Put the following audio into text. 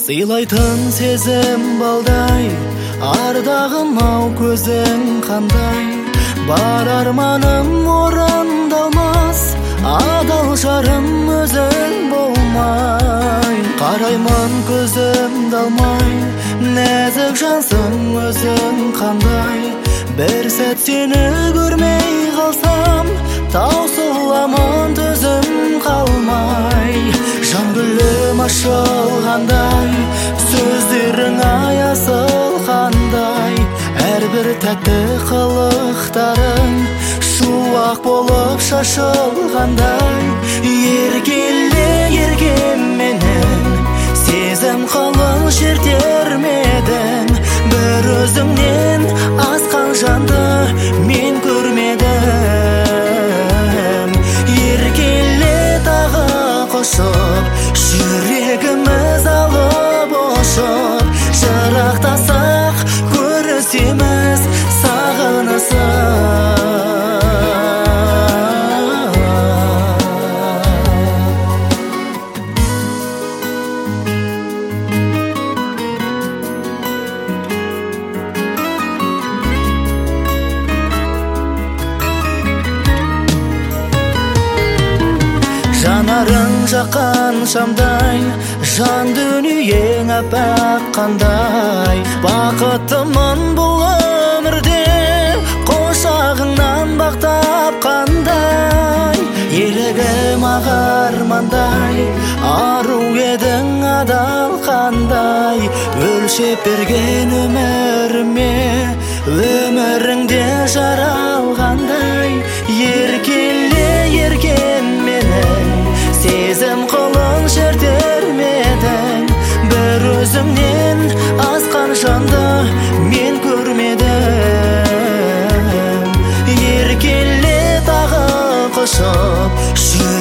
Сыйлайтын сезім балдай, ардағым ау көзің қандай. Бар арманым орындалмас, адал жарым өзің болмай. Қараймын көзімді алмай, нәзік жансың өзің қандай. Бір сәт сені көрмей қалсам, таусыламын төзім қалмай. Жан гүлім ашылғандай, сөздерің аясыл қандай. Әрбір тәтті қылықтарың шуақ болып шашылғандай. Еркеле менің сезім қылын жертермедің. Бір өзіңнен асқан жанды мен көрмедім. Еркеле тағы қошып, жүрегіміз алып ұшып, жырақтасақ көрісеміз сағынысып. Жанарың жаққан шамдай, жан дүниең әппақ қандай. Бақыттымын бұл өмірде, қошағыңнан бақтап қандай. Елігім ағармандай, ару едің адал қандай. Өлшеп берген өміріме, өміріңде жаралғандай. Еркеле менің сезім қылын жертермедің. Бір өзіңнен асқан жанды мен көрмедім. Еркеле тағы құшып,